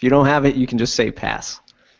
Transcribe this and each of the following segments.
If you don't have it, you can just say pass.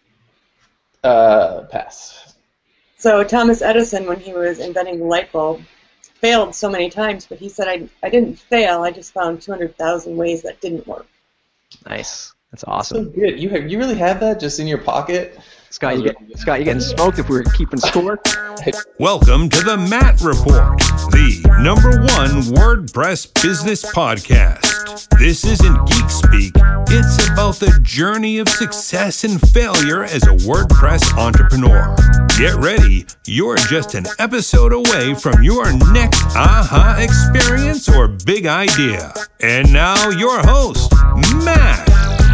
Pass. So Thomas Edison, when he was inventing the light bulb, failed so many times, but he said, I didn't fail, I just found 200,000 ways that didn't work. Nice. That's So awesome. good. You really have that just in your pocket? Scott, you're getting smoked if we're keeping score. Welcome to the Matt Report, the #1 WordPress business podcast. This isn't geek speak. It's about the journey of success and failure as a WordPress entrepreneur. Get ready. You're just an episode away from your next aha experience or big idea. And now your host, Matt.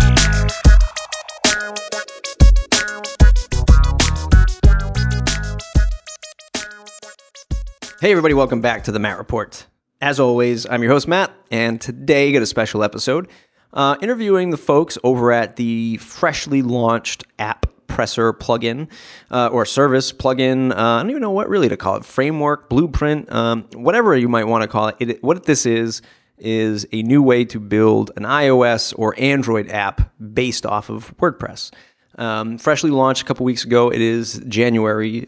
Hey everybody, welcome back to the Matt Report. As always, I'm your host Matt, and today got a special episode interviewing the folks over at the freshly launched AppPresser plugin or service plugin. I don't even know what really to call it. Framework, blueprint, whatever you might want to call it. What this is a new way to build an iOS or Android app based off of WordPress. Freshly launched a couple weeks ago. It is January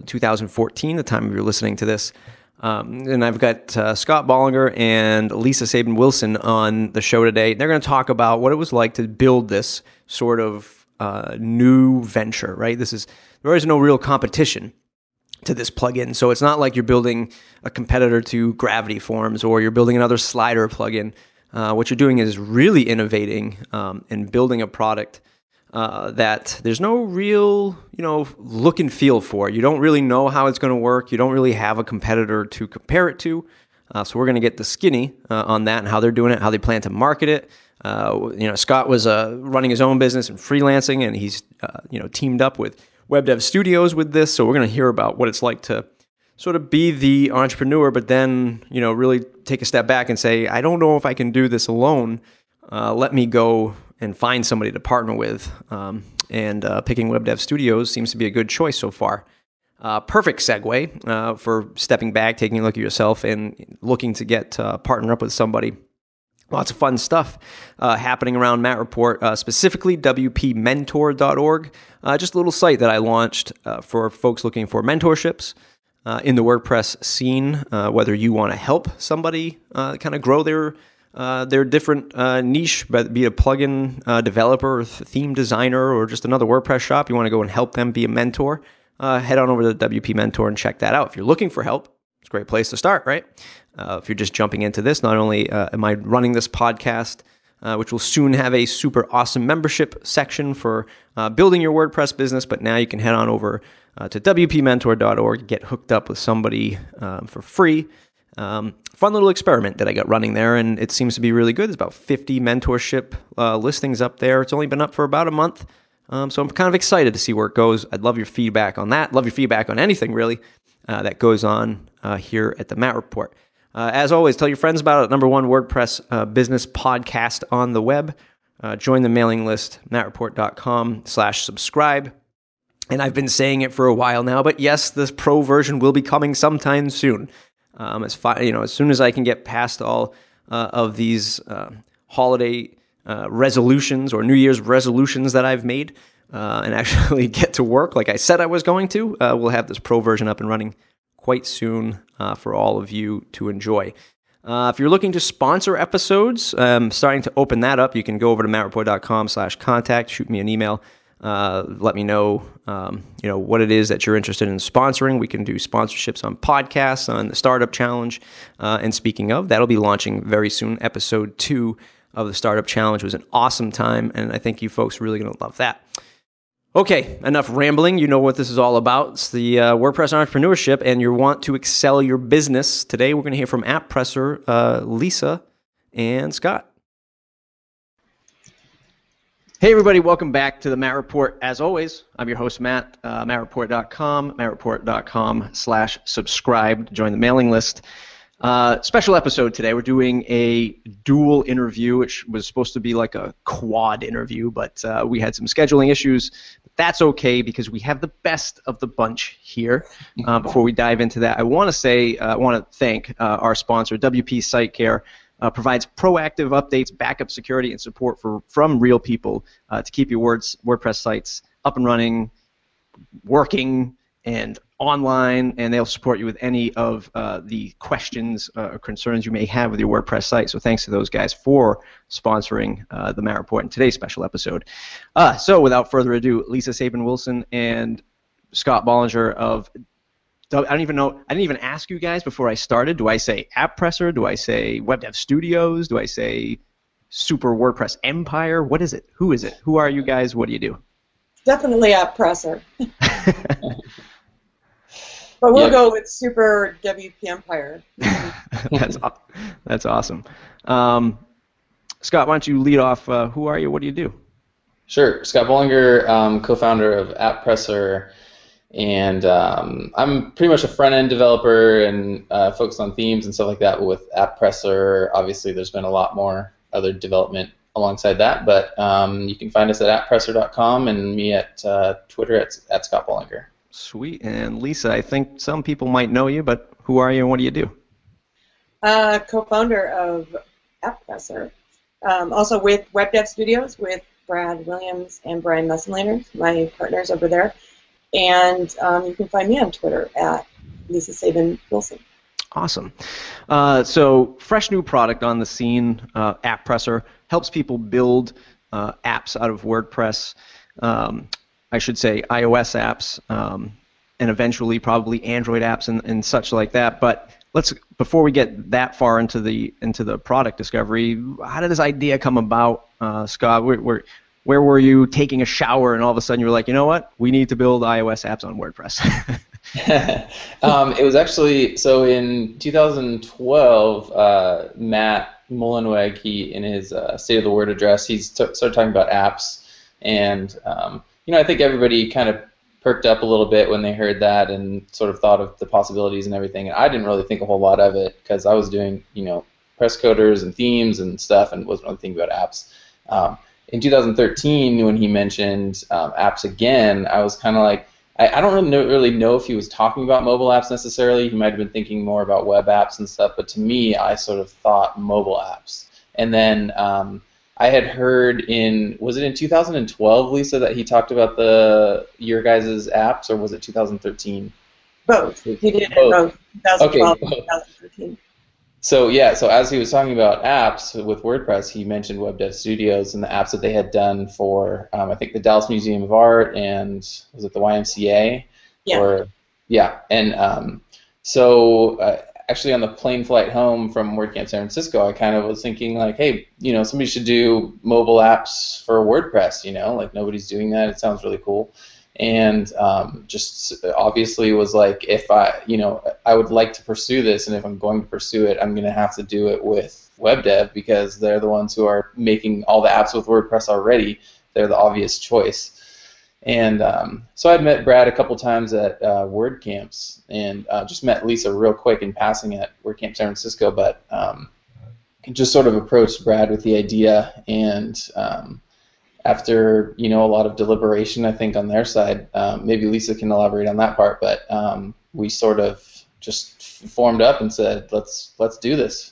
2014, the time you're listening to this. And I've got Scott Bollinger and Lisa Sabin-Wilson on the show today. They're going to talk about what it was like to build this sort of new venture, right? There is no real competition to this plugin. So it's not like you're building a competitor to Gravity Forms or you're building another slider plugin. What you're doing is really innovating and building a product that there's no real, look and feel for. You don't really know how it's going to work. You don't really have a competitor to compare it to. So we're going to get the skinny on that and how they're doing it, how they plan to market it. Scott was running his own business and freelancing, and he's teamed up with Web Dev Studios with this. So we're going to hear about what it's like to sort of be the entrepreneur, but then really take a step back and say, I don't know if I can do this alone. Let me go and find somebody to partner with. And picking Web Dev Studios seems to be a good choice so far. Perfect segue for stepping back, taking a look at yourself, and looking to get partner up with somebody. Lots of fun stuff happening around Matt Report, specifically wpmentor.org, just a little site that I launched for folks looking for mentorships in the WordPress scene, whether you want to help somebody kind of grow their different niche, be it a plugin developer, or theme designer, or just another WordPress shop. You want to go and help them be a mentor, head on over to WP Mentor and check that out. If you're looking for help, it's a great place to start, right? If you're just jumping into this, not only am I running this podcast, which will soon have a super awesome membership section for building your WordPress business, but now you can head on over to wpmentor.org, get hooked up with somebody for free. Fun little experiment that I got running there, and it seems to be really good. There's about 50 mentorship listings up there. It's only been up for about a month, so I'm kind of excited to see where it goes. I'd love your feedback on that. Love your feedback on anything, really, that goes on here at the Matt Report. As always, tell your friends about it. #1 WordPress business podcast on the web. Join the mailing list, mattreport.com/subscribe. And I've been saying it for a while now, but yes, this pro version will be coming sometime soon. As soon as I can get past all of these holiday resolutions or New Year's resolutions that I've made and actually get to work like I said I was going to, we'll have this pro version up and running quite soon for all of you to enjoy. If you're looking to sponsor episodes, I'm starting to open that up. You can go over to mattreport.com/contact, shoot me an email. Let me know, what it is that you're interested in sponsoring. We can do sponsorships on podcasts, on the Startup Challenge. And speaking of, that'll be launching very soon. Episode 2 of the Startup Challenge was an awesome time, and I think you folks are really going to love that. Okay, enough rambling. You know what this is all about. It's the WordPress entrepreneurship, and you want to excel your business. Today, we're going to hear from AppPresser, Lisa and Scott. Hey everybody, welcome back to the Matt Report. As always, I'm your host Matt, mattreport.com, mattreport.com/subscribe to join the mailing list. Special episode today. We're doing a dual interview, which was supposed to be like a quad interview, but we had some scheduling issues. That's okay because we have the best of the bunch here. Before we dive into that, I want to thank our sponsor, WP Site Care. provides proactive updates, backup security, and support from real people to keep your WordPress sites up and running, working, and online, and they'll support you with any of the questions or concerns you may have with your WordPress site. So thanks to those guys for sponsoring the Matt Report in today's special episode. So without further ado, Lisa Sabin-Wilson and Scott Bollinger of, I didn't even ask you guys before I started. Do I say AppPresser? Do I say Web Dev Studios? Do I say Super WordPress Empire? What is it? Who is it? Who are you guys? What do you do? Definitely AppPresser. But we'll go with Super WP Empire. That's awesome. Scott, why don't you lead off? Who are you? What do you do? Sure. Scott Bollinger, co-founder of AppPresser, and I'm pretty much a front-end developer and focused on themes and stuff like that. But with AppPresser, obviously, there's been a lot more other development alongside that. But you can find us at apppresser.com and me at Twitter at Scott Bollinger. Sweet. And Lisa, I think some people might know you, but who are you and what do you do? Co-founder of AppPresser. Also with Web Dev Studios with Brad Williams and Brian Messenlaner, my partners over there. And you can find me on Twitter at Lisa Sabin-Wilson. Awesome. So fresh new product on the scene, AppPresser, helps people build apps out of WordPress. I should say iOS apps, and eventually probably Android apps and such like that. But before we get that far into the product discovery, how did this idea come about, Scott? Where were you taking a shower and all of a sudden you were like, you know what, we need to build iOS apps on WordPress? It was actually, so in 2012, Matt Mullenweg, he in his State of the Word address, he started talking about apps, and I think everybody kind of perked up a little bit when they heard that and sort of thought of the possibilities and everything. And I didn't really think a whole lot of it because I was doing, press coders and themes and stuff and wasn't really thinking about apps. In 2013, when he mentioned apps again, I was kind of like, I don't really know if he was talking about mobile apps necessarily. He might have been thinking more about web apps and stuff. But to me, I sort of thought mobile apps. And then I had heard was it in 2012, Lisa, that he talked about your guys' apps, or was it 2013? Both. He did both. 2012 and 2013. So as he was talking about apps with WordPress, he mentioned Web Dev Studios and the apps that they had done for, I think, the Dallas Museum of Art and was it the YMCA? Yeah. And so actually on the plane flight home from WordCamp San Francisco, I kind of was thinking like, hey, somebody should do mobile apps for WordPress, like nobody's doing that. It sounds really cool. And just obviously was like, if I would like to pursue this, and if I'm going to pursue it, I'm going to have to do it with WebDev because they're the ones who are making all the apps with WordPress already. They're the obvious choice. And so I'd met Brad a couple times at WordCamps, and just met Lisa real quick in passing at WordCamp San Francisco, but just sort of approached Brad with the idea, and after a lot of deliberation, I think on their side, maybe Lisa can elaborate on that part, but we sort of just formed up and said, let's do this.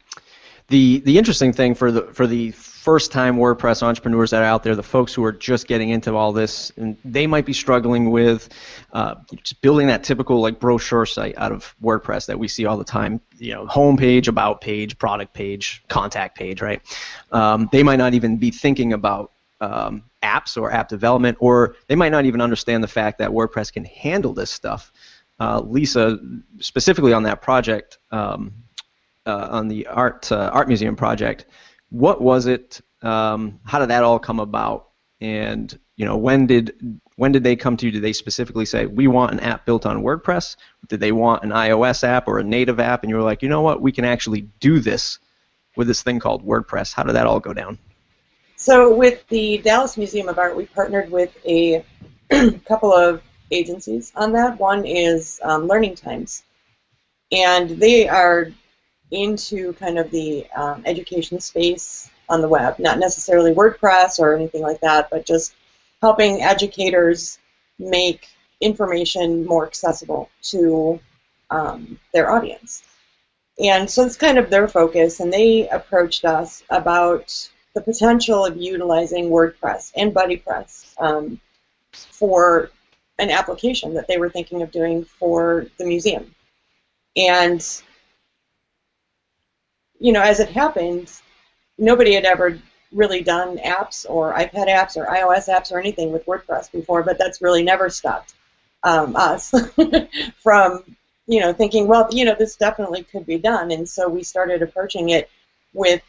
The interesting thing for the first-time WordPress entrepreneurs that are out there, the folks who are just getting into all this, and they might be struggling with just building that typical like brochure site out of WordPress that we see all the time. Home page, about page, product page, contact page, right? They might not even be thinking about apps or app development, or they might not even understand the fact that WordPress can handle this stuff. Lisa, specifically on that project, on the art museum project, what was it? How did that all come about? And when did they come to you? Did they specifically say we want an app built on WordPress? Did they want an iOS app or a native app? And you were like, you know what, we can actually do this with this thing called WordPress. How did that all go down? So with the Dallas Museum of Art, we partnered with a couple of agencies on that. One is Learning Times, and they are into kind of the education space on the web, not necessarily WordPress or anything like that, but just helping educators make information more accessible to their audience. And so it's kind of their focus, and they approached us about the potential of utilizing WordPress and BuddyPress for an application that they were thinking of doing for the museum. And, as it happened, nobody had ever really done apps or iPad apps or iOS apps or anything with WordPress before, but that's really never stopped us from, thinking, well, this definitely could be done. And so we started approaching it with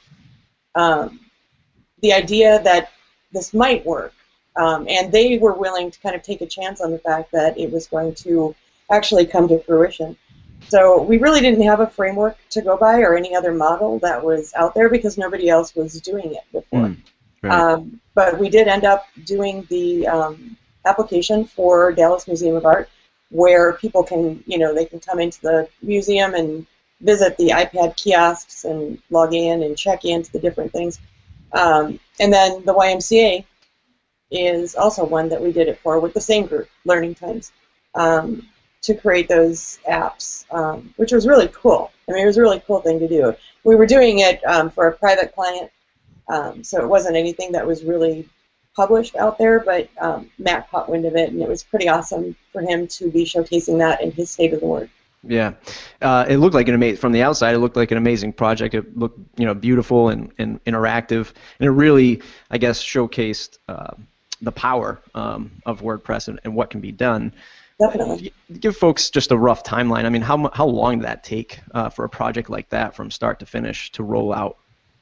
the idea that this might work. And they were willing to kind of take a chance on the fact that it was going to actually come to fruition. So we really didn't have a framework to go by or any other model that was out there because nobody else was doing it before. Right. But we did end up doing the application for Dallas Museum of Art, where people can, they can come into the museum and visit the iPad kiosks and log in and check into the different things. And then the YMCA is also one that we did it for with the same group, Learning Times, to create those apps, which was really cool. I mean, it was a really cool thing to do. We were doing it for a private client, so it wasn't anything that was really published out there, but Matt caught wind of it, and it was pretty awesome for him to be showcasing that in his State of the Word. Yeah, it looked like from the outside, it looked like an amazing project. It looked, beautiful and interactive, and it really, I guess, showcased the power of WordPress and what can be done. Definitely. Give folks just a rough timeline. I mean, how long did that take for a project like that from start to finish to roll out?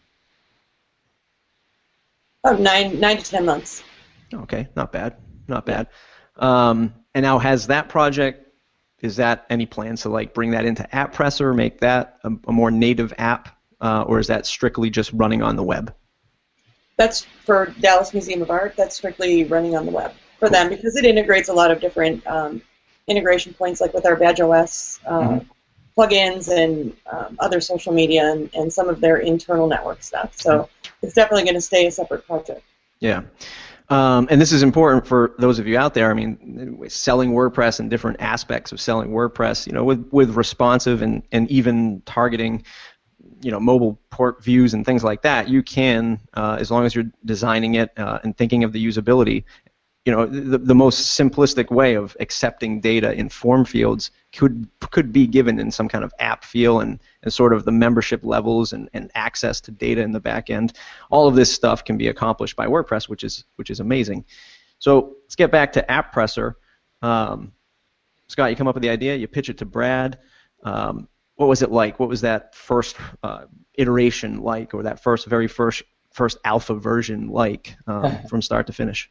About 9 to 10 months. Okay, not bad. And now has that project, is that any plans to bring that into AppPresser, make that a more native app, or is that strictly just running on the web? That's for Dallas Museum of Art. That's strictly running on the web for them because it integrates a lot of different integration points, like with our BadgeOS plugins and other social media and some of their internal network stuff. So it's definitely going to stay a separate project. Yeah. And this is important for those of you out there. I mean, selling WordPress and different aspects of selling WordPress, with responsive and even targeting, mobile port views and things like that, you can, as long as you're designing it and thinking of the usability, the most simplistic way of accepting data in form fields could be given in some kind of app feel and sort of the membership levels and access to data in the back end. All of this stuff can be accomplished by WordPress, which is amazing. So let's get back to AppPresser. Scott, you come up with the idea, you pitch it to Brad. What was it like? What was that first iteration like, or that very first alpha version like from start to finish?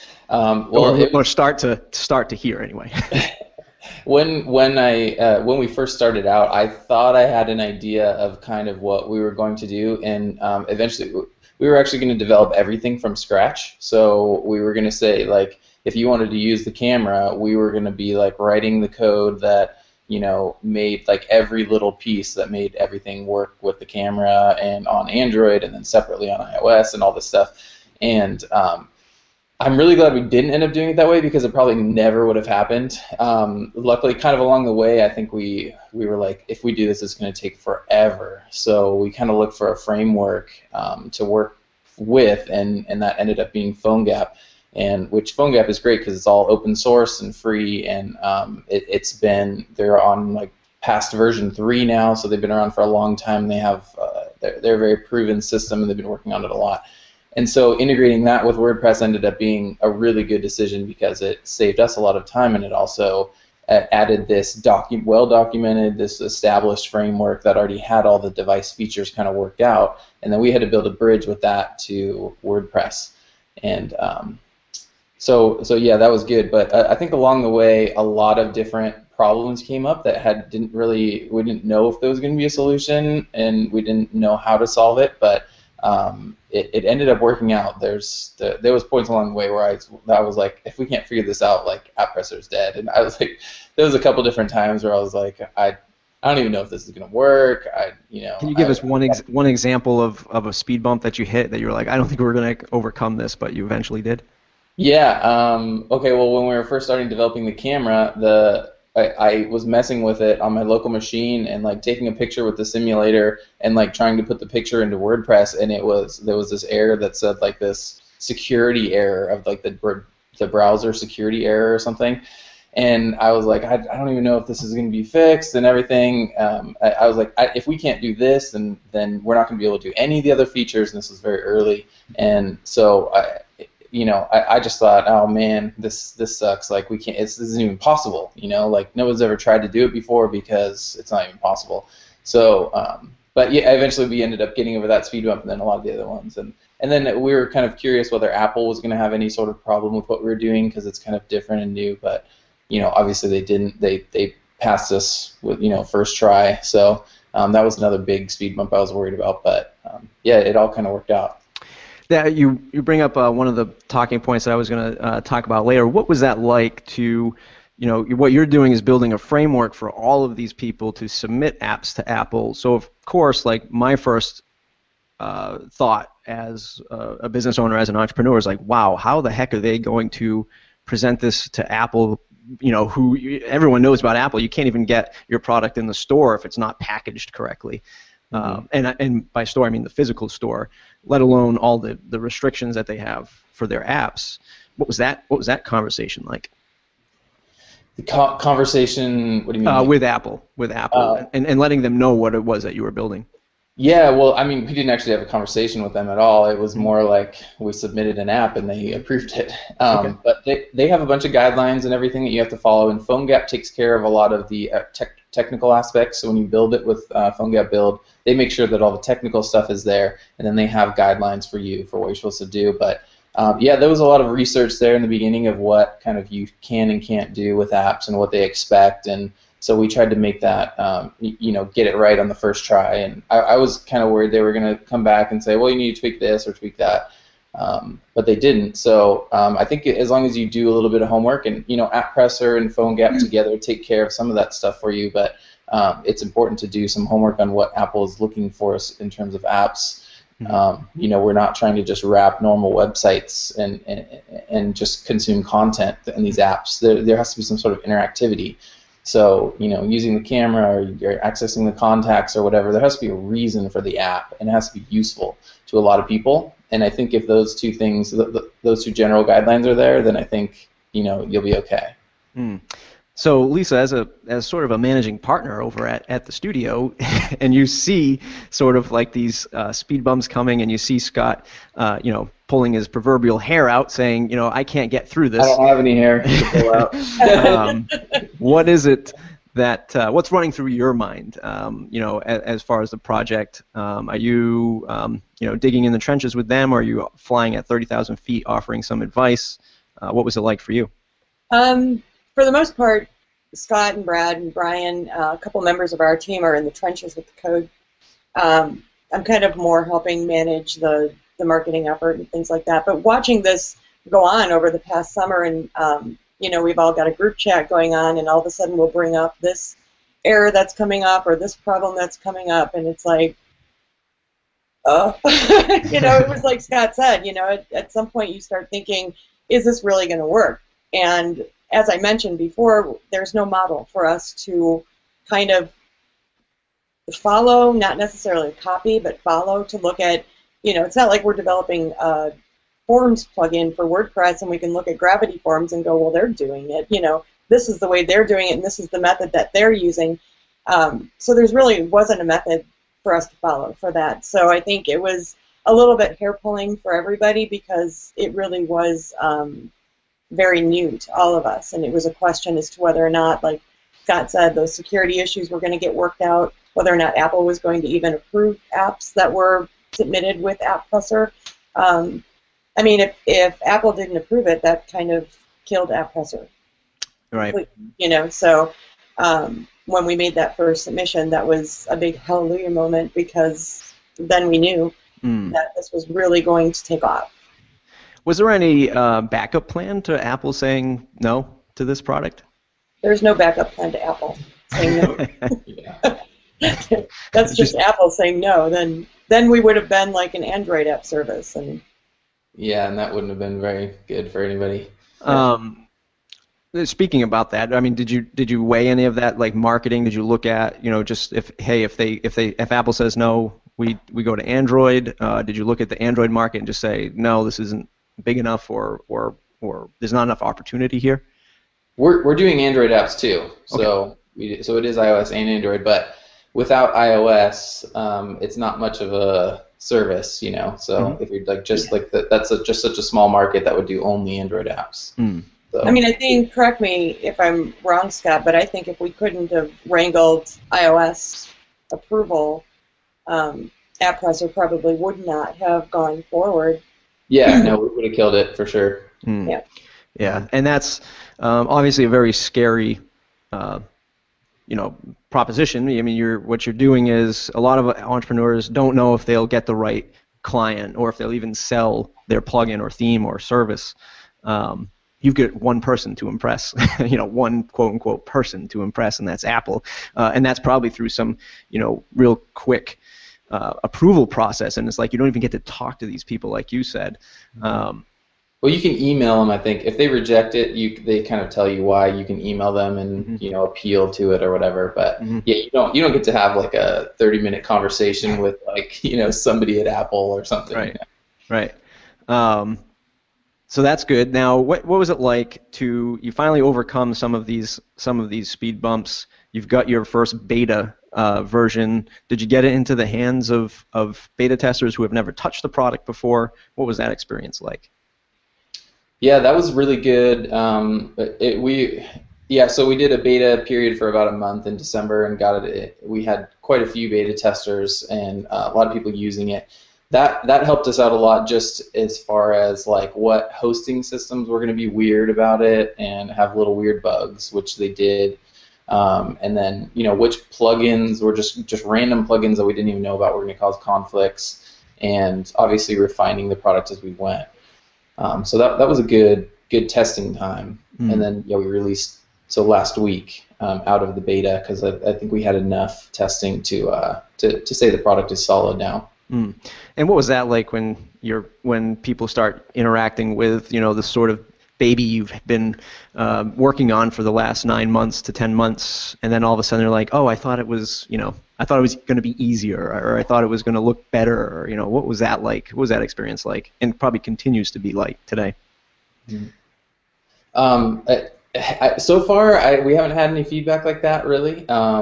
Or start to here anyway. When we first started out, I thought I had an idea of kind of what we were going to do, and eventually we were actually going to develop everything from scratch. So we were going to say, if you wanted to use the camera, we were going to be writing the code that made every little piece that made everything work with the camera and on Android and then separately on iOS and all this stuff. And I'm really glad we didn't end up doing it that way because it probably never would have happened. Luckily, kind of along the way, I think we were like, if we do this, it's going to take forever. So we kind of looked for a framework to work with, and that ended up being PhoneGap. And which PhoneGap is great because it's all open source and free, and they're on past version 3 now, so they've been around for a long time. They have they're a very proven system, and they've been working on it a lot. And so integrating that with WordPress ended up being a really good decision because it saved us a lot of time, and it also added this well-documented, this established framework that already had all the device features kind of worked out, and then we had to build a bridge with that to WordPress. And so yeah, that was good. But I think along the way, a lot of different problems came up that we didn't know if there was going to be a solution, and we didn't know how to solve it, but it ended up working out. There was points along the way where I was like, if we can't figure this out, AppPresser's dead. And I was like, there was a couple different times where I was like, I don't even know if this is going to work. Can you give us one example of a speed bump that you hit that you were like, I don't think we're going to overcome this, but you eventually did? Yeah. Okay. Well, when we were first starting developing the camera, I was messing with it on my local machine and like taking a picture with the simulator and like trying to put the picture into WordPress, and there was this error that said like this security error of like the browser security error or something. And I was like, I don't even know if this is going to be fixed and everything. I was like, if we can't do this, then we're not going to be able to do any of the other features. And this was very early, and so I just thought, oh man, this sucks. Like we can't. This isn't even possible. Like no one's ever tried to do it before because it's not even possible. So, but yeah, eventually we ended up getting over that speed bump, and then a lot of the other ones, and then we were kind of curious whether Apple was going to have any sort of problem with what we were doing because it's kind of different and new, but. Obviously they didn't. They passed us with first try. So that was another big speed bump I was worried about. But yeah, it all kind of worked out. Yeah, you bring up one of the talking points that I was going to talk about later. What was that like to, what you're doing is building a framework for all of these people to submit apps to Apple. So of course, like my first thought as a business owner, as an entrepreneur, is like, wow, how the heck are they going to present this to Apple? Who everyone knows about Apple. You can't even get your product in the store if it's not packaged correctly. And by store, I mean the physical store, let alone all the restrictions that they have for their apps. What was that conversation like? The conversation, what do you mean? With Apple, and letting them know what it was that you were building. Yeah, well, I mean, we didn't actually have a conversation with them at all. It was more like we submitted an app and they approved it. Okay. But they have a bunch of guidelines and everything that you have to follow, and PhoneGap takes care of a lot of the technical aspects. So when you build it with PhoneGap Build, they make sure that all the technical stuff is there, and then they have guidelines for you for what you're supposed to do. But yeah, there was a lot of research there in the beginning of what kind of you can and can't do with apps and what they expect, and so we tried to make that, get it right on the first try. And I was kind of worried they were going to come back and say, well, you need to tweak this or tweak that. But they didn't. So I think as long as you do a little bit of homework, and, AppPresser and PhoneGap together take care of some of that stuff for you. But it's important to do some homework on what Apple is looking for us in terms of apps. We're not trying to just wrap normal websites and just consume content in these apps. There has to be some sort of interactivity. So, using the camera or you're accessing the contacts or whatever, there has to be a reason for the app, and it has to be useful to a lot of people. And I think if those two things, those two general guidelines are there, then I think, you'll be okay. So, Lisa, as sort of a managing partner over at the studio, and you see sort of like these speed bumps coming, and you see Scott, pulling his proverbial hair out, saying, I can't get through this. I don't have any hair to pull out. What is it that what's running through your mind? As far as the project, are you digging in the trenches with them, or are you flying at 30,000 feet, offering some advice? What was it like for you? For the most part, Scott and Brad and Brian, a couple members of our team, are in the trenches with the code. I'm kind of more helping manage the marketing effort and things like that. But watching this go on over the past summer, and we've all got a group chat going on, and all of a sudden we'll bring up this error that's coming up or this problem that's coming up, and it's like, it was like Scott said, at some point you start thinking, is this really going to work? And as I mentioned before, there's no model for us to kind of follow, not necessarily copy, but follow, to look at. It's not like we're developing a forms plugin for WordPress and we can look at Gravity Forms and go, well, they're doing it. This is the way they're doing it, and this is the method that they're using. So there's really wasn't a method for us to follow for that. So I think it was a little bit hair-pulling for everybody because it really was very new to all of us, and it was a question as to whether or not, like Scott said, those security issues were going to get worked out, whether or not Apple was going to even approve apps that were submitted with AppPresser. I mean, if Apple didn't approve it, that kind of killed AppPresser. Right. So when we made that first submission, that was a big hallelujah moment, because then we knew that this was really going to take off. Was there any backup plan to Apple saying no to this product? There's no backup plan to Apple saying no. That's just Apple saying no. Then we would have been like an Android app service, and yeah, and that wouldn't have been very good for anybody. speaking about that, I mean, did you weigh any of that, like marketing? Did you look at, just if Apple says no, we go to Android? Did you look at the Android market and just say no, this isn't big enough, or there's not enough opportunity here? We're doing Android apps too, so Okay. so it is iOS and Android, but without iOS, it's not much of a service, So Mm-hmm. if you're like that's just such a small market that would do only Android apps. Mm. So, I mean, I think, correct me if I'm wrong, Scott, but I think if we couldn't have wrangled iOS approval, AppPresser probably would not have gone forward. yeah, no, we would have killed it for sure. Mm. Yeah. Yeah, and that's obviously a very scary, proposition. I mean, what you're doing is a lot of entrepreneurs don't know if they'll get the right client or if they'll even sell their plugin or theme or service. You've got one person to impress, one quote unquote person to impress, and that's Apple, and that's probably through some, real quick approval process, and it's like you don't even get to talk to these people, like you said. Well, you can email them. I think if they reject it, they kind of tell you why. You can email them and appeal to it or whatever. But yeah, you don't get to have like a 30-minute conversation with like somebody at Apple or something. Right. So that's good. Now, what was it like you finally overcome some of these speed bumps? You've got your first beta version. Did you get it into the hands of beta testers who have never touched the product before? What was that experience like? Yeah, that was really good. So we did a beta period for about a month in December and got it. We had quite a few beta testers and a lot of people using it. That helped us out a lot, just as far as like what hosting systems were going to be weird about it and have little weird bugs, which they did. And then which plugins were just random plugins that we didn't even know about were going to cause conflicts, and obviously refining the product as we went. So that was a good testing time. And then we released last week out of the beta, because I think we had enough testing to say the product is solid now. And what was that like when people start interacting with the sort of baby you've been working on for the last 9 months to 10 months, and then all of a sudden they're like, oh, I thought it was going to be easier, or I thought it was going to look better, or what was that like? What was that experience like, and probably continues to be like today? So far, we haven't had any feedback like that really.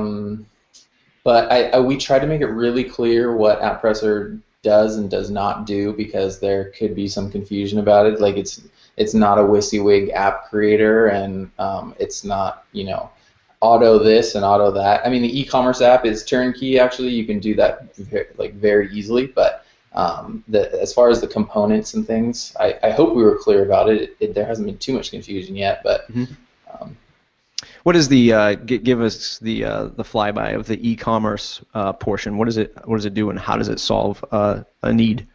But we try to make it really clear what AppPresser does and does not do, because there could be some confusion about it. Like it's not a WYSIWYG app creator, and it's not auto this and auto that. I mean, the e-commerce app is turnkey. Actually, you can do that very easily. But as far as the components and things, I hope we were clear about it. There hasn't been too much confusion yet, but. What is the give us the flyby of the e-commerce portion? What does it do, and how does it solve a need?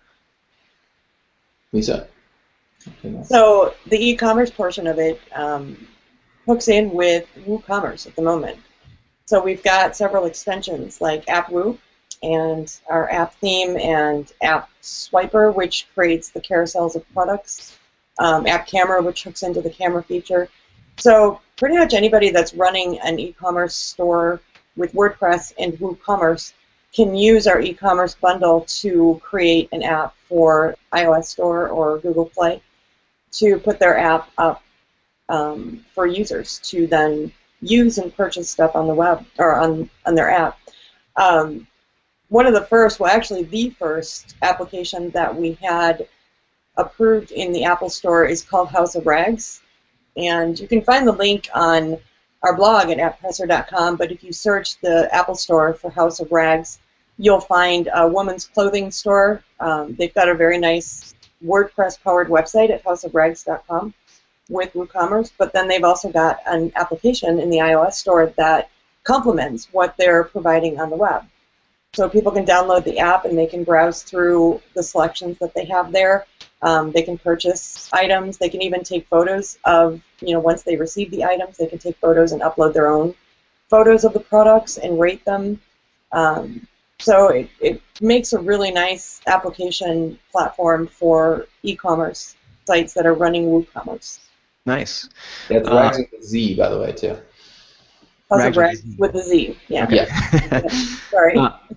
Lisa. So the e-commerce portion of it hooks in with WooCommerce at the moment. So we've got several extensions like AppWoo and our app theme and App Swiper, which creates the carousels of products, App Camera, which hooks into the camera feature. So pretty much anybody that's running an e-commerce store with WordPress and WooCommerce can use our e-commerce bundle to create an app for iOS Store or Google Play to put their app up for users to then use and purchase stuff on the web or on their app. One of the first, well, actually the first application that we had approved in the Apple Store is called House of Rags. And you can find the link on our blog at apppresser.com, but if you search the Apple Store for House of Rags, you'll find a women's clothing store. They've got a very nice WordPress-powered website at houseofrags.com with WooCommerce, but then they've also got an application in the iOS store that complements what they're providing on the web. So people can download the app and they can browse through the selections that they have there. They can purchase items. They can even take photos of, once they receive the items, they can take photos and upload their own photos of the products and rate them. So it makes a really nice application platform for e-commerce sites that are running WooCommerce. Nice. Yeah, it's Rags with a Z, by the way, too. Also Rags with a Z. Yeah. Okay. Yeah. Sorry.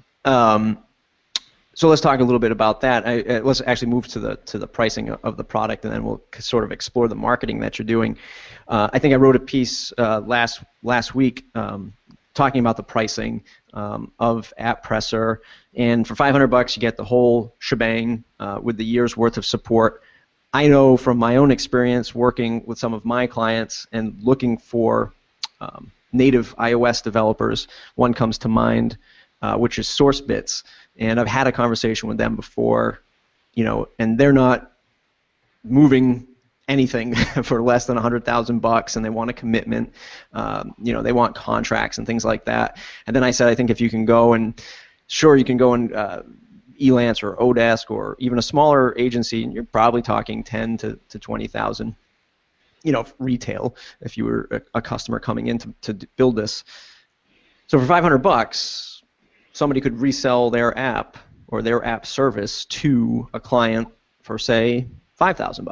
So let's talk a little bit about that. Let's actually move to the pricing of the product, and then we'll sort of explore the marketing that you're doing. I think I wrote a piece last week talking about the pricing of AppPresser, and for $500 you get the whole shebang with the year's worth of support. I know from my own experience working with some of my clients and looking for native iOS developers, one comes to mind, which is SourceBits. And I've had a conversation with them before, and they're not moving anything for less than $100,000, and they want a commitment. They want contracts and things like that. And then I said, I think if you can go and, sure, you can go and Elance or Odesk or even a smaller agency, and you're probably talking 10 to 20,000, retail if you were a customer coming in to build this. So for $500, somebody could resell their app or their app service to a client for, say, $5,000,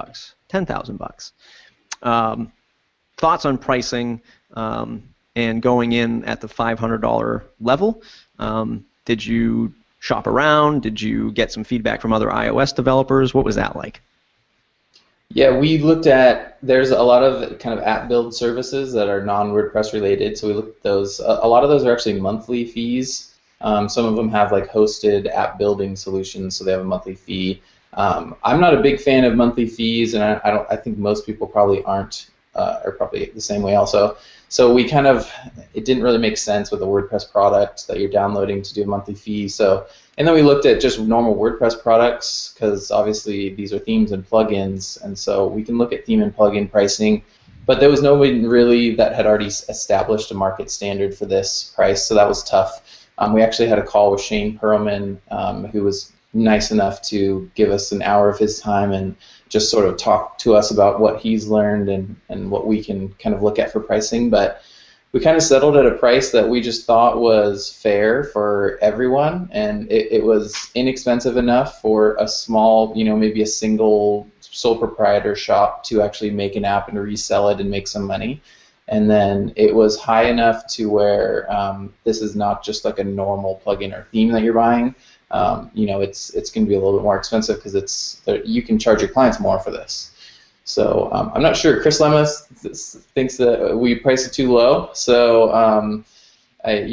$10,000. Thoughts on pricing and going in at the $500 level? Did you shop around? Did you get some feedback from other iOS developers? What was that like? Yeah, we looked at, there's a lot of kind of app build services that are non-WordPress related, so we looked at those. A lot of those are actually monthly fees. Some of them have like hosted app building solutions, so they have a monthly fee. I'm not a big fan of monthly fees, and I think most people probably aren't, are probably the same way also. So we it didn't really make sense with a WordPress product that you're downloading to do a monthly fee. And then we looked at just normal WordPress products, because obviously these are themes and plugins, and so we can look at theme and plugin pricing. But there was no one really that had already established a market standard for this price, so that was tough. We actually had a call with Shane Perlman, who was nice enough to give us an hour of his time and just sort of talk to us about what he's learned and what we can kind of look at for pricing. But we kind of settled at a price that we just thought was fair for everyone, and it was inexpensive enough for a small, maybe a single sole proprietor shop to actually make an app and resell it and make some money. And then it was high enough to where this is not just like a normal plugin or theme that you're buying. It's going to be a little bit more expensive because you can charge your clients more for this. So I'm not sure. Chris Lemus thinks that we priced it too low. So I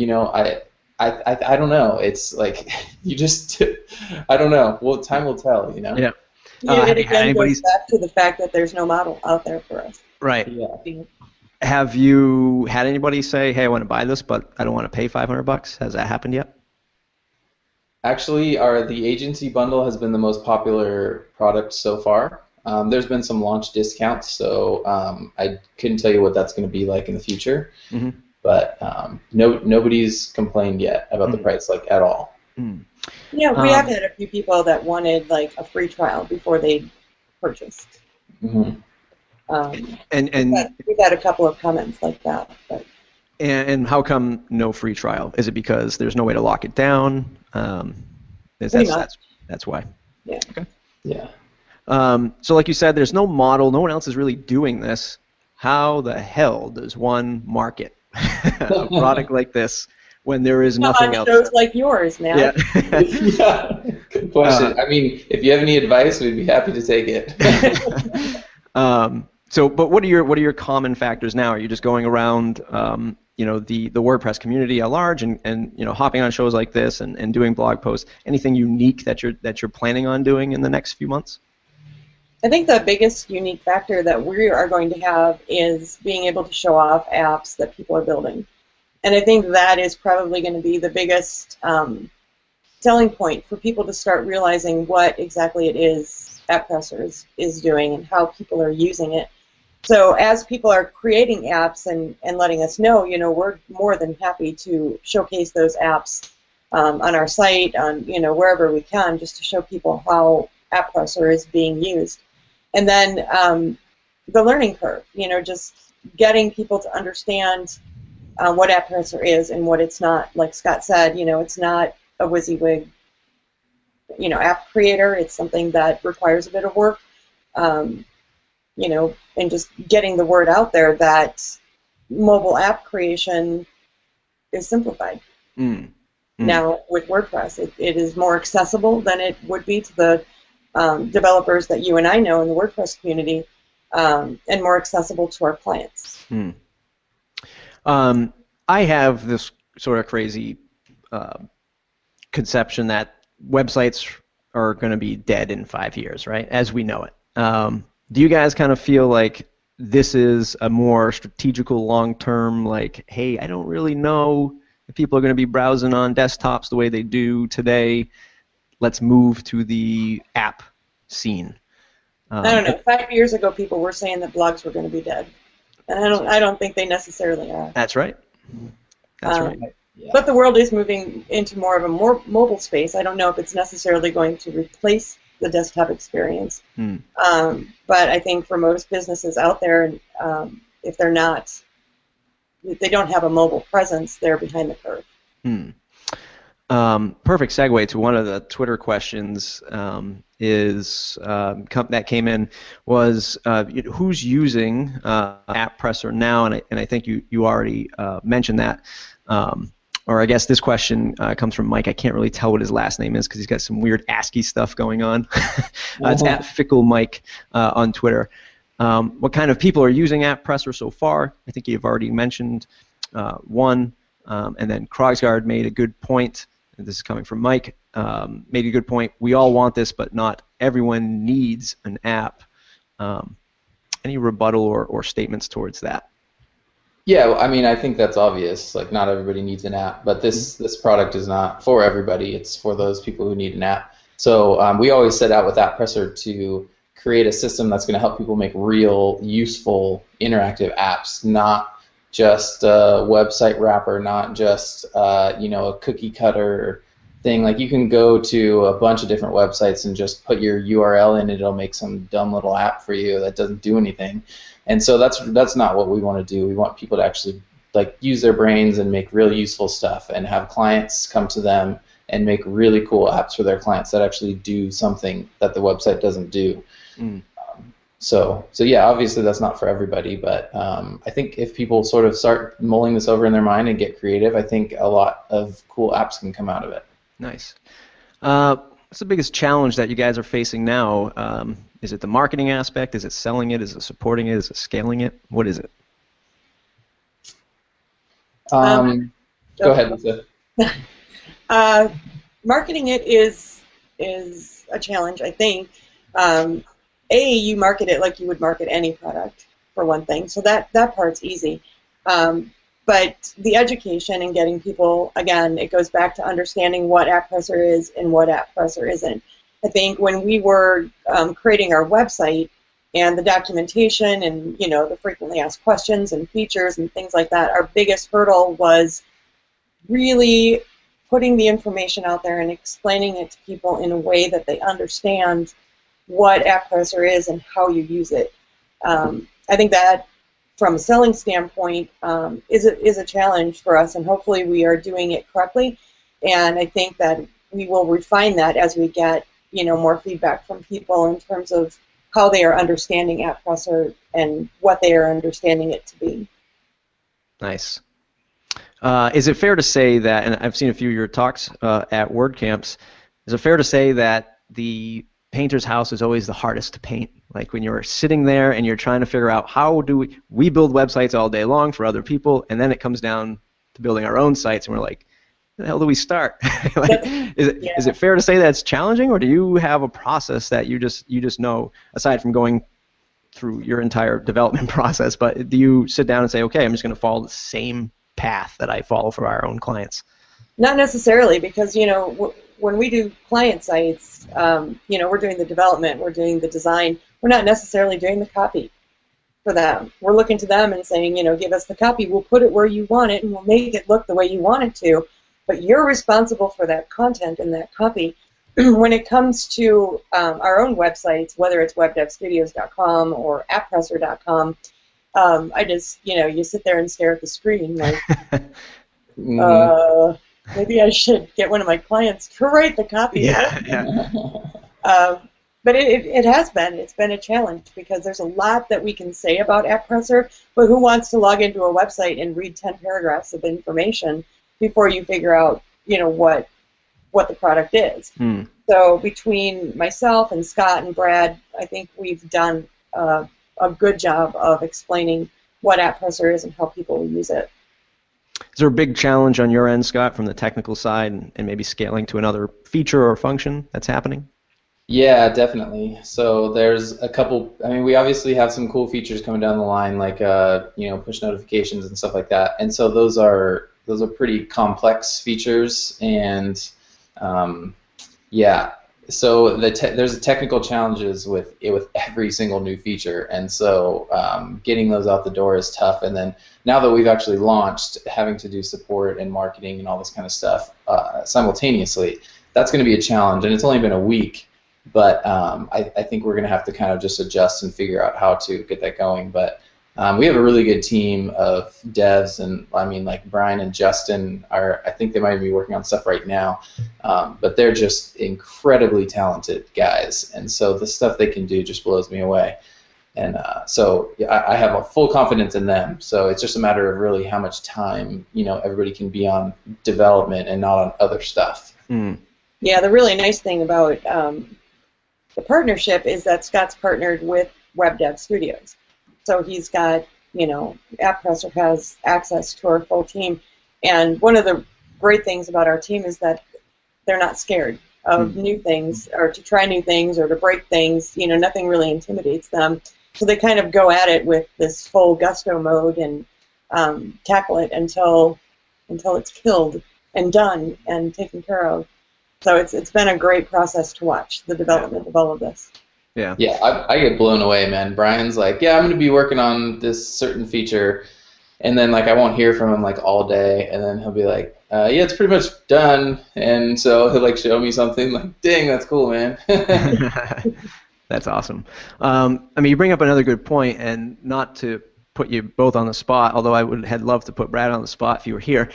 don't know. It's like I don't know. Well, time will tell. Yeah. It again goes back to the fact that there's no model out there for us. Right. Yeah. Have you had anybody say, "Hey, I want to buy this, but I don't want to pay $500"? Has that happened yet? Actually, the agency bundle has been the most popular product so far. There's been some launch discounts, so I couldn't tell you what that's going to be like in the future. Mm-hmm. But nobody's complained yet about the price, like, at all. Mm. Yeah, we have had a few people that wanted like a free trial before they purchased. Mm-hmm. We've had a couple of comments like that. But. And how come no free trial? Is it because there's no way to lock it down? That's why. Yeah. Okay. Yeah. So like you said, there's no model. No one else is really doing this. How the hell does one market a product like this when there is nothing else? Shows like yours, man. Yeah. Yeah. Good question. I mean, if you have any advice, we'd be happy to take it. But what are your common factors now? Are you just going around, the WordPress community at large, and hopping on shows like this and doing blog posts? Anything unique that you're planning on doing in the next few months? I think the biggest unique factor that we are going to have is being able to show off apps that people are building, and I think that is probably going to be the biggest selling point for people to start realizing what exactly it is AppPresser is doing and how people are using it. So as people are creating apps and letting us know, we're more than happy to showcase those apps on our site, on wherever we can, just to show people how AppPresser is being used. And then the learning curve, just getting people to understand what AppPresser is and what it's not. Like Scott said, it's not a WYSIWYG, app creator. It's something that requires a bit of work. and just getting the word out there that mobile app creation is simplified. Now with WordPress, it is more accessible than it would be to the developers that you and I know in the WordPress community, and more accessible to our clients. I have this sort of crazy conception that websites are going to be dead in 5 years, right, as we know it. Do you guys kind of feel like this is a more strategical long-term, like, hey, I don't really know if people are going to be browsing on desktops the way they do today. Let's move to the app scene. I don't know. 5 years ago, people were saying that blogs were going to be dead, and I don't think they necessarily are. That's right. That's right. Yeah. But the world is moving into more of a more mobile space. I don't know if it's necessarily going to replace the desktop experience. But I think for most businesses out there, if they don't have a mobile presence, they're behind the curve. Perfect segue to one of the Twitter questions that came in was who's using AppPresser now, and I think you already mentioned that. Or I guess this question comes from Mike. I can't really tell what his last name is because he's got some weird ASCII stuff going on. It's at Fickle Mike on Twitter. What kind of people are using AppPresser so far? I think you've already mentioned one. And then Krogsgaard made a good point. And this is coming from Mike. Made a good point. We all want this, but not everyone needs an app. Any rebuttal or statements towards that? Yeah, I mean, I think that's obvious. Like, not everybody needs an app, but this product is not for everybody. It's for those people who need an app. So we always set out with AppPresser to create a system that's going to help people make real, useful, interactive apps, not just a website wrapper, not just a cookie cutter thing. Like, you can go to a bunch of different websites and just put your URL in, it'll make some dumb little app for you that doesn't do anything. And so that's not what we want to do. We want people to actually use their brains and make really useful stuff, and have clients come to them and make really cool apps for their clients that actually do something that the website doesn't do. So yeah, obviously that's not for everybody, but I think if people sort of start mulling this over in their mind and get creative, I think a lot of cool apps can come out of it. Nice. What's the biggest challenge that you guys are facing now? Is it the marketing aspect? Is it selling it? Is it supporting it? Is it scaling it? What is it? Go ahead, Lisa. Marketing it is a challenge, I think. You market it like you would market any product, for one thing, so that part's easy. But the education and getting people, again, it goes back to understanding what AppPresser is and what AppPresser isn't. I think when we were creating our website and the documentation and the frequently asked questions and features and things like that, our biggest hurdle was really putting the information out there and explaining it to people in a way that they understand what AppPresser is and how you use it. I think that from a selling standpoint is a challenge for us, and hopefully we are doing it correctly. And I think that we will refine that as we get more feedback from people in terms of how they are understanding AppPresser and what they are understanding it to be. Nice. Is it fair to say that, and I've seen a few of your talks at WordCamps, is it fair to say that the painter's house is always the hardest to paint? Like when you're sitting there and you're trying to figure out how do we build websites all day long for other people, and then it comes down to building our own sites, and we're like, where the hell do we start? Is it fair to say that's challenging, or do you have a process that you just know, aside from going through your entire development process, but do you sit down and say, okay, I'm just going to follow the same path that I follow for our own clients? Not necessarily, because when we do client sites, we're doing the development, we're doing the design, we're not necessarily doing the copy for them. We're looking to them and saying, give us the copy, we'll put it where you want it, and we'll make it look the way you want it to, but you're responsible for that content and that copy. When it comes to our own websites, whether it's webdevstudios.com or apppresser.com, I just, you sit there and stare at the screen like, maybe I should get one of my clients to write the copy. Yeah. But it has been. It's been a challenge because there's a lot that we can say about AppPresser, but who wants to log into a website and read 10 paragraphs of information before you figure out, what the product is? So between myself and Scott and Brad, I think we've done a good job of explaining what AppPresser is and how people will use it. Is there a big challenge on your end, Scott, from the technical side and maybe scaling to another feature or function that's happening? Yeah, definitely. So there's a couple. I mean, we obviously have some cool features coming down the line, like push notifications and stuff like that. And so those are pretty complex features, and yeah. So there's technical challenges with every single new feature, and so getting those out the door is tough. And then now that we've actually launched, having to do support and marketing and all this kind of stuff simultaneously, that's going to be a challenge. And it's only been a week. But I think we're going to have to kind of just adjust and figure out how to get that going. But we have a really good team of devs, and I mean, like Brian and Justin I think they might be working on stuff right now, but they're just incredibly talented guys, and so the stuff they can do just blows me away. And so I have a full confidence in them. So it's just a matter of really how much time everybody can be on development and not on other stuff. Yeah, the really nice thing about the partnership is that Scott's partnered with WebDev Studios. So he's got, AppPresser has access to our full team. And one of the great things about our team is that they're not scared of new things or to try new things or to break things. Nothing really intimidates them. So they kind of go at it with this full gusto mode and tackle it until it's killed and done and taken care of. So it's been a great process to watch, the development of all of this. Yeah. Yeah, I get blown away, man. Brian's like, yeah, I'm going to be working on this certain feature, and then I won't hear from him all day, and then he'll be like, yeah, it's pretty much done, and so he'll show me something dang, that's cool, man. That's awesome. You bring up another good point, and not to put you both on the spot, although had loved to put Brad on the spot if you were here.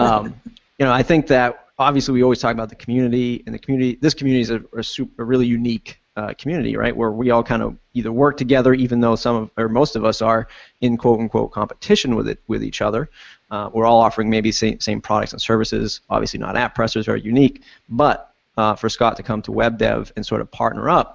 I think that obviously we always talk about the community, and this community is a really unique community, right? Where we all kind of either work together, even though most of us are in quote unquote competition with each other. We're all offering maybe same products and services. Obviously, not AppPresser is very unique, but for Scott to come to WebDev and sort of partner up,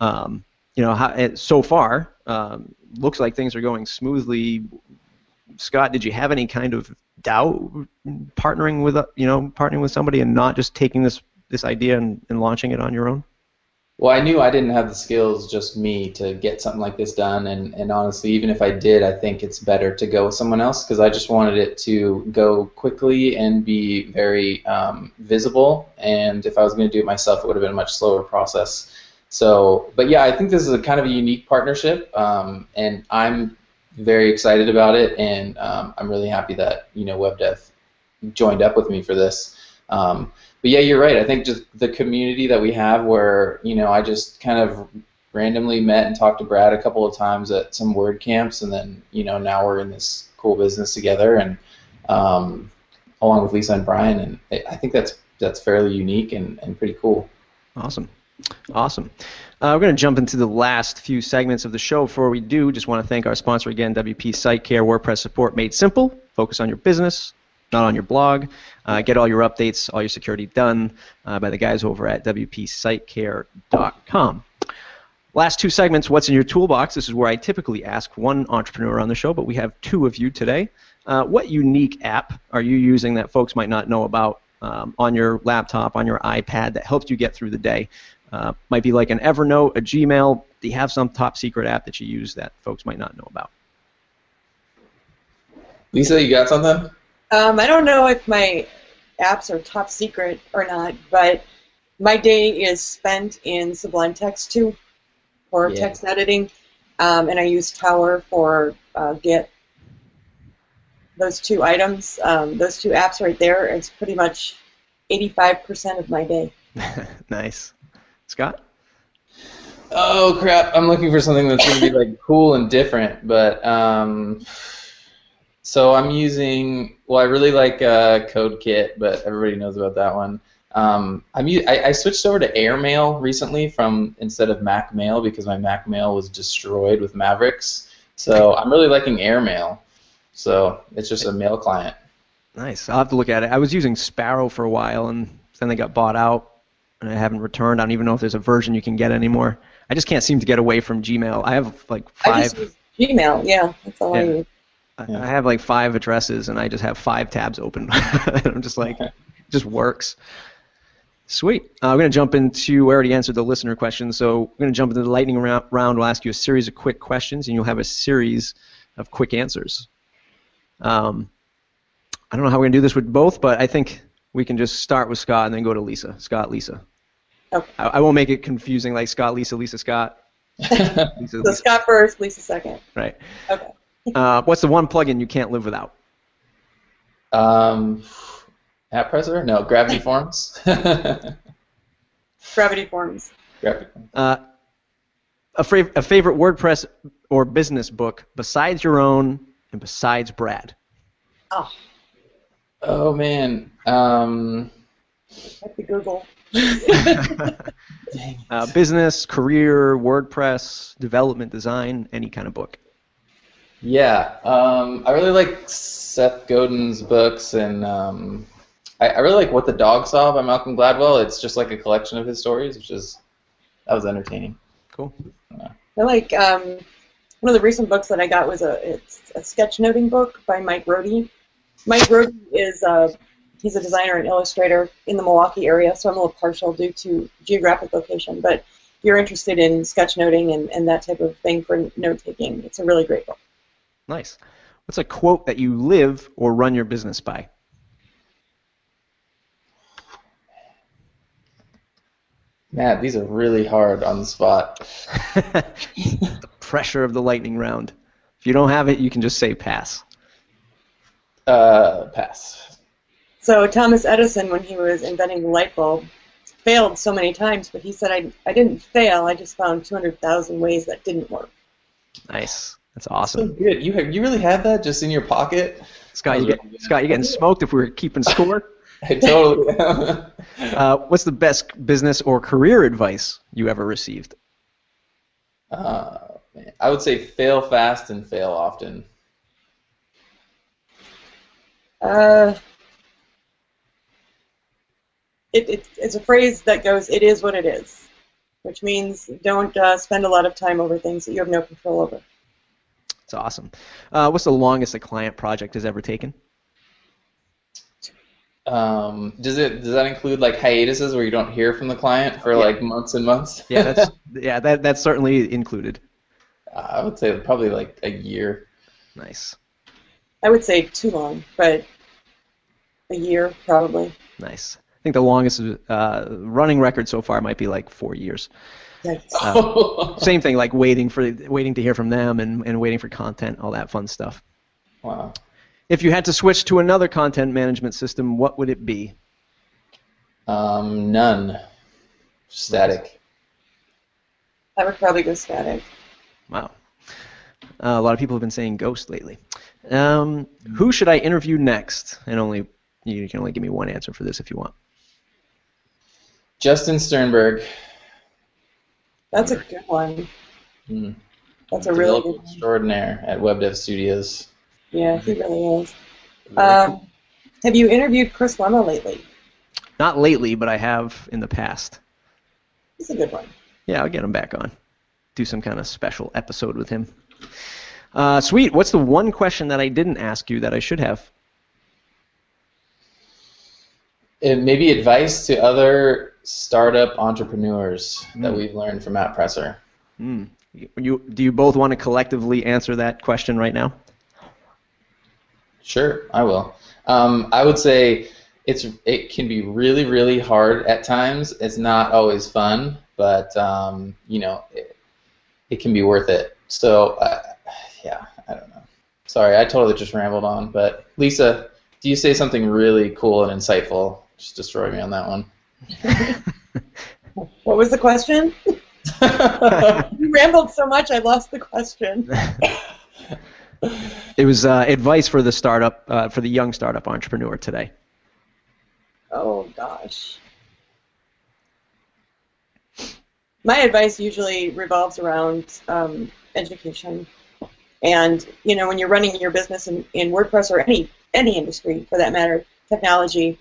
so far looks like things are going smoothly. Scott, did you have any kind of doubt partnering with somebody and not just taking this idea and launching it on your own? Well, I knew I didn't have the skills, just me, to get something like this done, and honestly, even if I did, I think it's better to go with someone else, because I just wanted it to go quickly and be very visible, and if I was going to do it myself, it would have been a much slower process. So, but yeah, I think this is a kind of a unique partnership, and I'm very excited about it, and I'm really happy that WebDev joined up with me for this. But yeah, you're right. I think just the community that we have, where I just kind of randomly met and talked to Brad a couple of times at some WordCamps, and then now we're in this cool business together, and along with Lisa and Brian, and I think that's fairly unique and pretty cool. Awesome. We're going to jump into the last few segments of the show. Before we do, just want to thank our sponsor again, WP SiteCare, WordPress support made simple. Focus on your business, not on your blog. Get all your updates, all your security done by the guys over at WPSiteCare.com. Last two segments, what's in your toolbox? This is where I typically ask one entrepreneur on the show, but we have two of you today. What unique app are you using that folks might not know about on your laptop, on your iPad, that helps you get through the day? Might be like an Evernote, a Gmail. Do you have some top secret app that you use that folks might not know about? Lisa, you got something? I don't know if my apps are top secret or not, but my day is spent in Sublime Text 2 for text editing, and I use Tower for Git. Those two items, those two apps right there, it's pretty much 85% of my day. Nice. Scott? Oh, crap. I'm looking for something that's going to be cool and different, but so I'm using, I really like CodeKit, but everybody knows about that one. I switched over to Airmail recently instead of Mac Mail because my Mac Mail was destroyed with Mavericks. So I'm really liking Airmail. So it's just a mail client. Nice. I'll have to look at it. I was using Sparrow for a while, and then they got bought out, and I haven't returned. I don't even know if there's a version you can get anymore. I just can't seem to get away from Gmail. I have like 5. I just use Gmail. Yeah, that's all I use. I have like 5 addresses, and I just have 5 tabs open. And I'm just like, it just works. Sweet. We're going to jump into, we already answered the listener question, so we're going to jump into the lightning round. We'll ask you a series of quick questions, and you'll have a series of quick answers. I don't know how we're going to do this with both, but I think we can just start with Scott and then go to Lisa. Scott, Lisa. Okay. I won't make it confusing like Scott, Lisa, Lisa, Scott. So Scott first, Lisa second. Right. Okay. What's the one plugin you can't live without? AppPresser? No, Gravity Forms. Gravity Forms. Gravity Forms. A favorite WordPress or business book besides your own and besides Brad? Oh man. Have to Google. Business, career, WordPress, development, design, any kind of book. Yeah, I really like Seth Godin's books, and I really like What the Dog Saw by Malcolm Gladwell. It's just like a collection of his stories, that was entertaining. Cool. I like one of the recent books that I got was it's a sketchnoting book by Mike Rohde. Mike Rohde is he's a designer and illustrator in the Milwaukee area, so I'm a little partial due to geographic location. But if you're interested in sketchnoting and that type of thing for note-taking, it's a really great book. Nice. What's a quote that you live or run your business by? Matt, these are really hard on the spot. The pressure of the lightning round. If you don't have it, you can just say pass. Pass. So Thomas Edison, when he was inventing the light bulb, failed so many times, but he said, I didn't fail, I just found 200,000 ways that didn't work. Nice. That's awesome. So good. You really had that just in your pocket? Scott, you're getting smoked if we were keeping score. I totally am. What's the best business or career advice you ever received? I would say fail fast and fail often. It's a phrase that goes, it is what it is, which means don't spend a lot of time over things that you have no control over. That's awesome. What's the longest a client project has ever taken? Does that include like hiatuses where you don't hear from the client for like months and months? That's certainly included. I would say probably like a year. Nice. I would say too long, but a year probably. Nice. I think the longest running record so far might be like 4 years. Same thing, like waiting to hear from them and waiting for content, all that fun stuff. Wow. If you had to switch to another content management system, what would it be? None. Static. I would probably go static. Wow. A lot of people have been saying Ghost lately. Who should I interview next? And you can only give me one answer for this if you want. Justin Sternberg. That's a good one. Mm. That's a really good one. Extraordinaire at Web Dev Studios. Yeah, he really is. Have you interviewed Chris Lemma lately? Not lately, but I have in the past. He's a good one. Yeah, I'll get him back on. Do some kind of special episode with him. Sweet. What's the one question that I didn't ask you that I should have? Maybe advice to other startup entrepreneurs that we've learned from AppPresser. Do you both want to collectively answer that question right now? Sure, I will. I would say it can be really, really hard at times. It's not always fun, but it can be worth it. So, I don't know. Sorry, I totally just rambled on. But Lisa, do you say something really cool and insightful? Just destroy me on that one. What was the question? You rambled so much, I lost the question. It was advice for the young startup entrepreneur today. Oh gosh. My advice usually revolves around education. And, you know, when you're running your business in WordPress or any industry, for that matter, technology,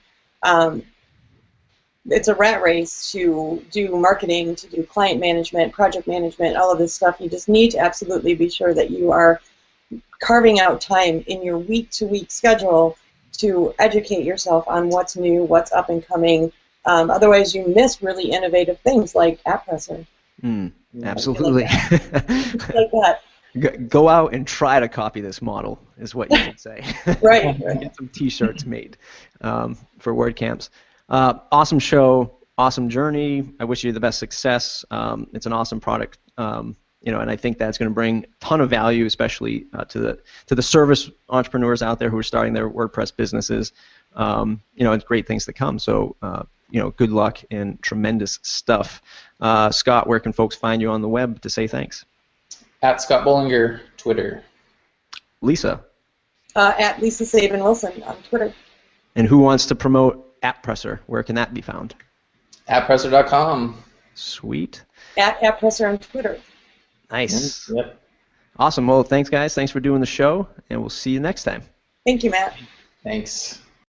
it's a rat race to do marketing, to do client management, project management, all of this stuff. You just need to absolutely be sure that you are carving out time in your week-to-week schedule to educate yourself on what's new, what's up and coming. Otherwise, you miss really innovative things like AppPresser. Absolutely. Like that. Go out and try to copy this model, is what you should say. Right. Get some T-shirts made for WordCamps. Awesome show, awesome journey. I wish you the best success. It's an awesome product, you know, and I think that's going to bring a ton of value, especially to the service entrepreneurs out there who are starting their WordPress businesses. You know, it's great things to come. So, you know, good luck and tremendous stuff. Scott, where can folks find you on the web to say thanks? At Scott Bollinger, Twitter. Lisa? At Lisa Sabin Wilson on Twitter. And who wants to promote AppPresser? Where can that be found? AppPresser.com. Sweet. At AppPresser on Twitter. Nice. Yep. Awesome. Well, thanks, guys. Thanks for doing the show, and we'll see you next time. Thank you, Matt. Thanks.